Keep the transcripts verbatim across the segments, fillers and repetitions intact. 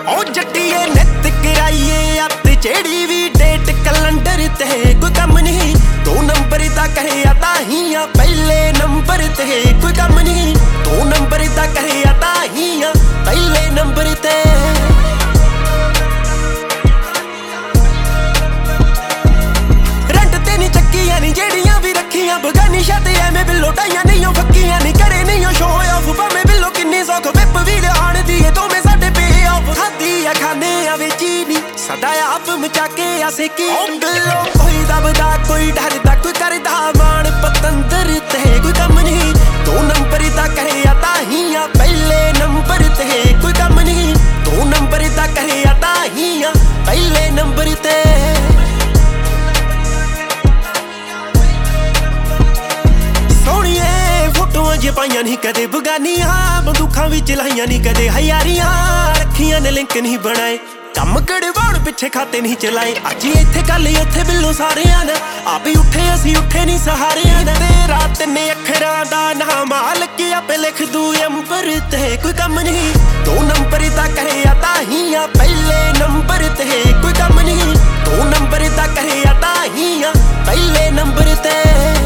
ओ जट्टिए नित कराइए अत जेड़ी भी डेट कैलेंडर ते कोई कम नहीं। दो नंबर दा करे ताही आ पहले नंबर ते कोई कम नहीं। दो नंबर दा करे ताही आ पहले नंबर ते। जेड़ियां भी रखियां बगानी शाते एवें बिल्लो टाइयां नहीं फक्कियां नहीं करे नहीं शो ऑफ भावें बिल्लो किन्नी सौख विप भी आण दी दोवें साडे पे ऑफ खादी आ खाने आ वेची नी साडा आप मचा के असें की बिल्लो कोई दबदा कोई डरदा कोई करदा मान पतंदर ते कोई कम नहीं। दो नंबर दा करे ताही आ पहले नंबर ते कोई कम नहीं। दो नंबर दा करे ताही आ पहले नंबर ते। जे पाइया नहीं कदे बगानियां बंदूखां भी चलाइया नहीं कदे हयारियां रखियां ने लिंक नहीं बनाए कम कड़वाण पिछे खाते नहीं चलाए। अज इत्थे कल उत्थे बिल्लो सारे ने आप ही उठे असी उठे नहीं सहारे ने रात ने अखरां दा नाम मालक आपे लिख दू अंबर ते कोई कम नहीं। दो नंबर दा करे ताही आ पहले नंबर ते कोई कम नहीं। दो नंबर दा करे ताही आ पहले नंबर ते।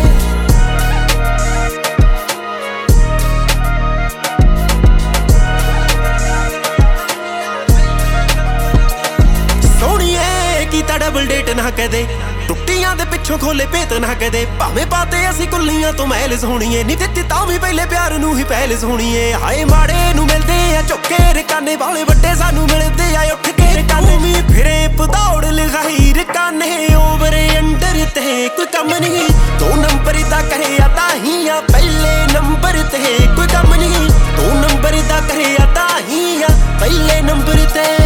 डबल डेट ना कदे टुट्टियां दे पिछों खोले भेत ना कदे भावें पाते असी कुल्लियां तो महल सोहणीए नी दित्ती तां भी पहले प्यार नूं ही पहल सोहणीए। हाए माड़े नूं मिलदे आ चौके रकाने वाले वड्डे सानू मिलदे आ उठ के रकाने मी फिरे पदौड़ लगाई रकाने ओवर अंडर ते कोई कम नहीं। दो नंबर दा करे ताही आ पहले नंबर ते कोई कम नहीं। दो नंबर दा करे ताही आ पहले नंबर ते।